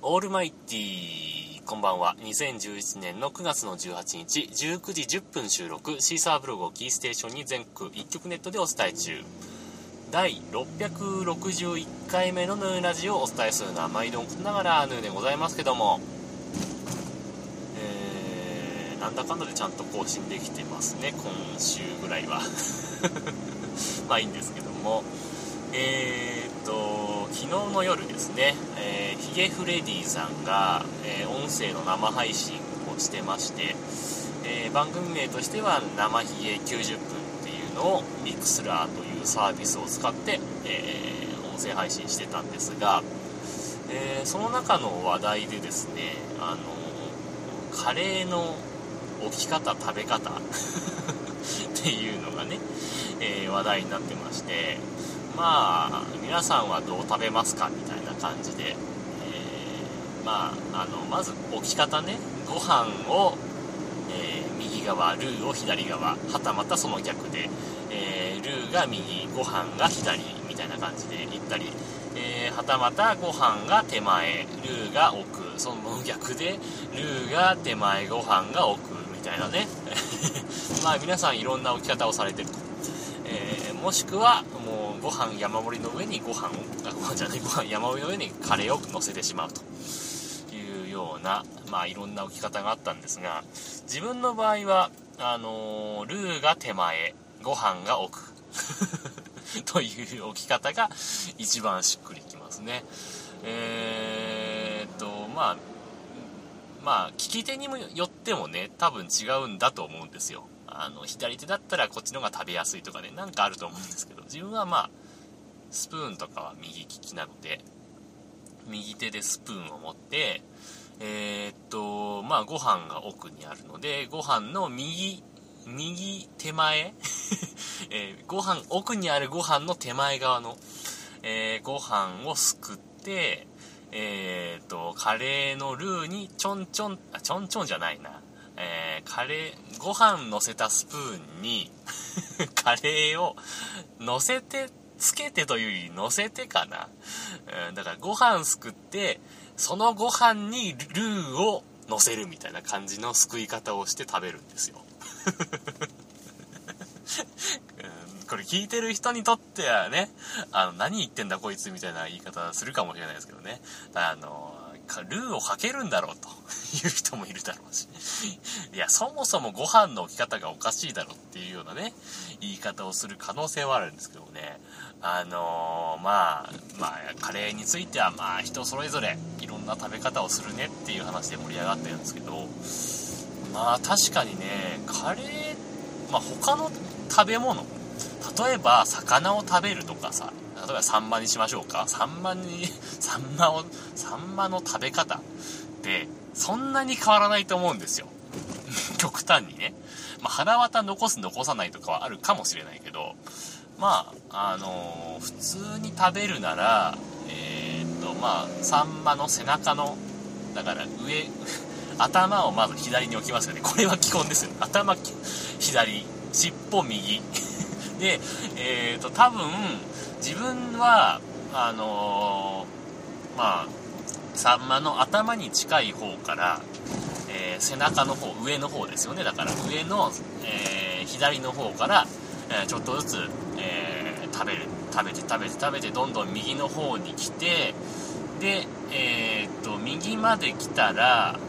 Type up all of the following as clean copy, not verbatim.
オールマイティー、こんばんは。2011年の9月の18日19時10分収録、シーサーブログをキーステーションに全国1局ネットでお伝え中。第661回目のヌーラジオをお伝えするのは毎度ながらヌーでございますけども、なんだかんだでちゃんと更新できてますね、今週ぐらいはまあいいんですけども、昨日の夜ですね、ヒゲフレディさんが、音声の生配信をしてまして、番組名としては生ヒゲ90分っていうのをミクスラーというサービスを使って、音声配信してたんですが、その中の話題でですね、カレーの置き方食べ方っていうのがね、話題になってまして、まあ皆さんはどう食べますかみたいな感じで、まず置き方ね、ご飯を、右側、ルーを左側、はたまたその逆で、ルーが右、ご飯が左みたいな感じで行ったり、はたまたご飯が手前、ルーが奥、その逆でルーが手前、ご飯が奥みたいなねまあ皆さんいろんな置き方をされてると、もしくはもうご飯山盛りの上にご飯山盛りの上にカレーを乗せてしまうというような、まあいろんな置き方があったんですが、自分の場合はルーが手前、ご飯が奥という置き方が一番しっくりきますね。まあ利き手にもよってもね、多分違うんだと思うんですよ。左手だったらこっちの方が食べやすいとかね、なんかあると思うんですけど、自分はまあスプーンとかは右利きなので、右手でスプーンを持って、まあご飯が奥にあるので、ご飯の右手前ご飯奥にあるご飯の手前側の、ご飯をすくって、カレーのルーにちょんちょんじゃないな、ご飯乗せたスプーンにカレーを乗せて、つけてというより乗せてかな、だからご飯すくってそのご飯にルーを乗せるみたいな感じのすくい方をして食べるんですよこれ聞いてる人にとってはね、何言ってんだこいつみたいな言い方するかもしれないですけどね、ルーをかけるんだろうという人もいるだろうし、いやそもそもご飯の置き方がおかしいだろうっていうようなね言い方をする可能性はあるんですけどね、まあカレーについてはまあ人それぞれいろんな食べ方をするねっていう話で盛り上がってるんですけど、まあ確かにね、カレー、まあ他の食べ物、例えば魚を食べるとかさ、例えばサンマにしましょうか、サンマの食べ方ってそんなに変わらないと思うんですよ極端にね。まあ腹渡残す残さないとかはあるかもしれないけど、まあ普通に食べるならまあサンマの背中の、だから頭をまず左に置きますよね。これは基本ですよ。頭左、尻尾右で多分自分はまあサンマの頭に近い方から、背中の方、上の方ですよね。だから上の、左の方から、ちょっとずつ、食べてどんどん右の方に来て、で右まで来たら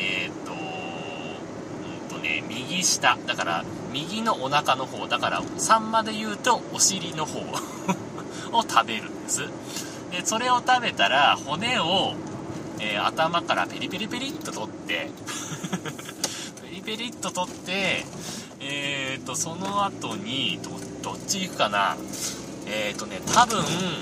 右下だから右のお腹の方だから、サンマで言うとお尻の方を食べるんです。でそれを食べたら骨を、頭からペリペリペリっと取ってペリペリっと取ってその後にどっち行くかな、多分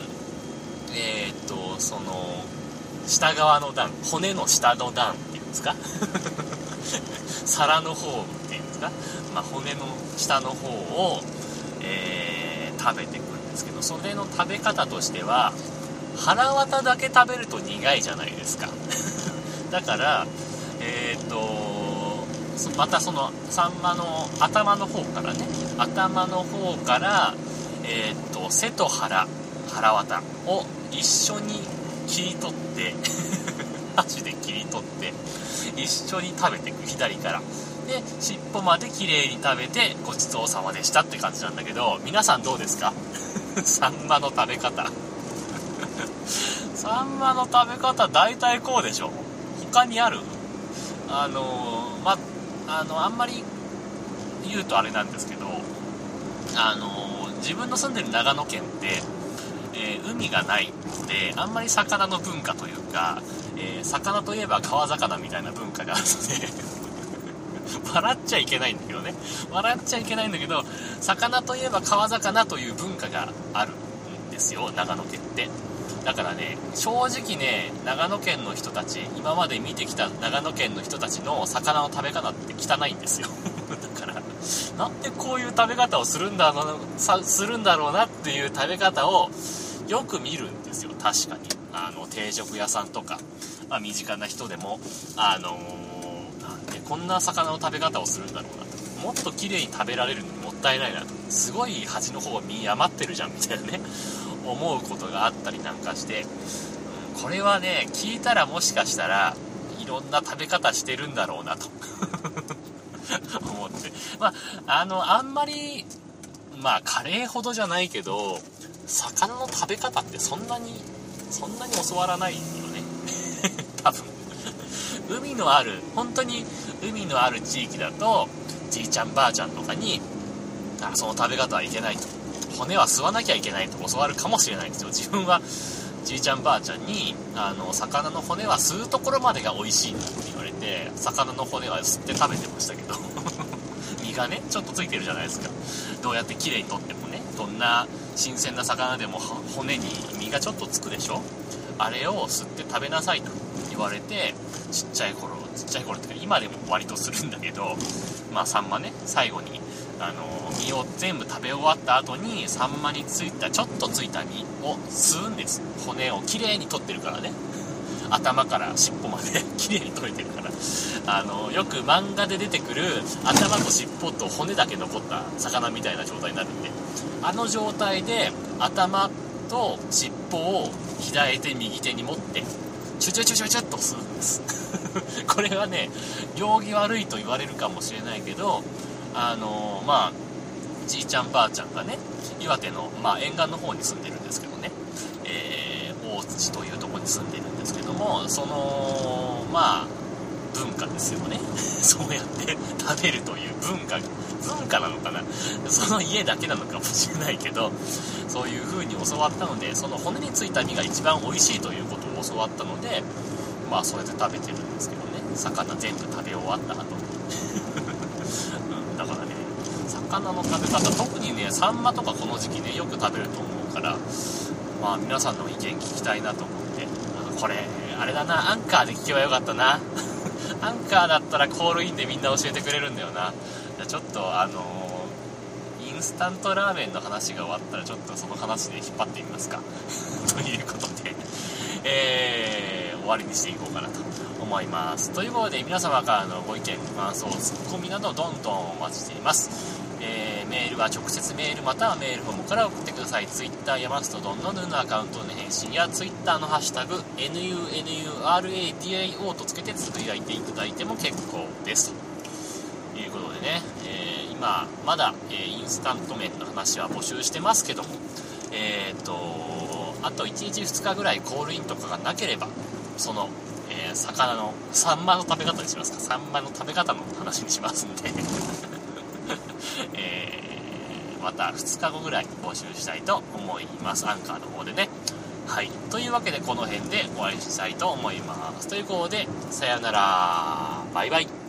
その下側の段、骨の下の段っていうんですか皿の方っていうんですか、まあ、骨の下の方を、食べていくんですけど、それの食べ方としては腹渡だけ食べると苦いじゃないですかだからまたそのサンマの頭の方からね、背と腹渡を一緒に切り取って箸で切り取って一緒に食べていく、左からで尻尾まで綺麗に食べてごちそうさまでしたって感じなんだけど、皆さんどうですか？サンマの食べ方サンマの食べ方大体こうでしょ。他にある？あんまり言うとあれなんですけど、自分の住んでる長野県って、海がないのであんまり魚の文化というか、魚といえば川魚みたいな文化があるので笑っちゃいけないんだけどね、魚といえば川魚という文化があるんですよ、長野県って。だからね、正直ね、長野県の人たち、今まで見てきた長野県の人たちの魚の食べ方って汚いんですよだからなんでこういう食べ方をするんだろうなっていう食べ方をよく見るんですよ。確かに定食屋さんとか、身近な人でもなんでこんな魚の食べ方をするんだろうなと、もっと綺麗に食べられるのにもったいないなと、すごい端の方身余ってるじゃんみたいなね思うことがあったりなんかして、これはね、聞いたらもしかしたらいろんな食べ方してるんだろうなと思って、あんまりカレーほどじゃないけど、魚の食べ方ってそんなに教わらないよね多分本当に海のある地域だと、じいちゃんばあちゃんとかにその食べ方はいけないと、骨は吸わなきゃいけないと教わるかもしれないんですよ。自分はじいちゃんばあちゃんに魚の骨は吸うところまでが美味しいんだって言われて、魚の骨は吸って食べてましたけど身がねちょっとついてるじゃないですか。どうやってきれいに取ってもね、どんな新鮮な魚でも骨に身がちょっとつくでしょ。あれを吸って食べなさいと言われて、ちっちゃい頃っていうか今でも割とするんだけど、サンマね、最後に身を全部食べ終わった後にサンマにちょっとついた身を吸うんです。骨をきれいに取ってるからね、頭から尻尾まできれいに取れてるから、よく漫画で出てくる頭と尻尾と骨だけ残った魚みたいな状態になるんで、あの状態で頭と尻尾を左手右手に持ってチュチュチュチュチュっと吸うんですこれはね、行儀悪いと言われるかもしれないけど、じいちゃんばあちゃんがね、岩手の、沿岸の方に住んでるんですけどね、大槌というところに住んでるんですけども、その文化ですよねそうやって食べるという文化なのかな、その家だけなのかもしれないけど、そういう風に教わったので、その骨についた身が一番美味しいということを教わったので、それで食べてるんですけどね、魚全部食べ終わった後にだからね、魚の食べ方、特にねサンマとかこの時期ねよく食べると思うから、皆さんの意見聞きたいなと思って、これあれだな、アンカーで聞けばよかったなアンカーだったらコールインでみんな教えてくれるんだよな。ちょっとインスタントラーメンの話が終わったらちょっとその話で引っ張ってみますかということで、終わりにしていこうかなと思います。ということで、皆様からのご意見、感想、ツッコミなどどんどんお待ちしています。メールは直接メールまたはメールフォームから送ってください。ツイッターやマストドンのヌーアカウントの返信やツイッターのハッシュタグ NUNURADIO とつけてつぶやいていただいても結構ですということでね、今まだ、インスタント麺の話は募集してますけども、あと1日2日ぐらいコールインとかがなければ、その、サンマの食べ方にしますか、サンマの食べ方の話にしますんでまた2日後ぐらい募集したいと思います。アンカーの方でね。はい。というわけでこの辺でお会いしたいと思います。ということで、さよなら。バイバイ。